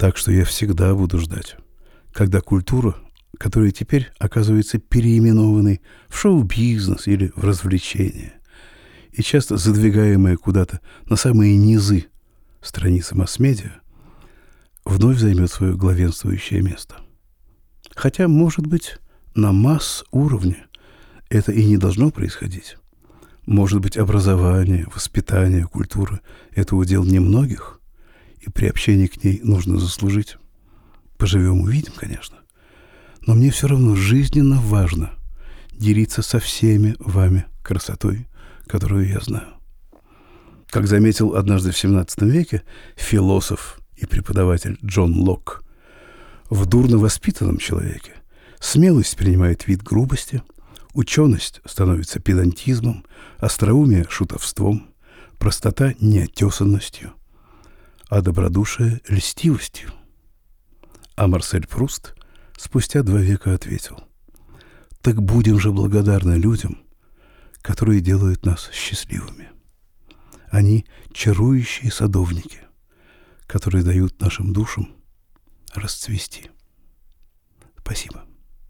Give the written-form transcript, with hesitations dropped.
Так что я всегда буду ждать, когда культура, которая теперь оказывается переименованной в шоу-бизнес или в развлечения, и часто задвигаемая куда-то на самые низы страницы масс-медиа, вновь займет свое главенствующее место. Хотя, может быть, на масс-уровне это и не должно происходить. Может быть, образование, воспитание, культура – это удел немногих, и при общении к ней нужно заслужить. Поживем – увидим, конечно. Но мне все равно жизненно важно делиться со всеми вами красотой, которую я знаю. Как заметил однажды в XVII веке философ и преподаватель Джон Локк, в дурно воспитанном человеке смелость принимает вид грубости, ученость становится педантизмом, остроумие – шутовством, простота – неотесанностью, а добродушие – льстивостью. А Марсель Пруст спустя 2 века ответил: «Так будем же благодарны людям, которые делают нас счастливыми. Они чарующие садовники, которые дают нашим душам расцвести». Спасибо.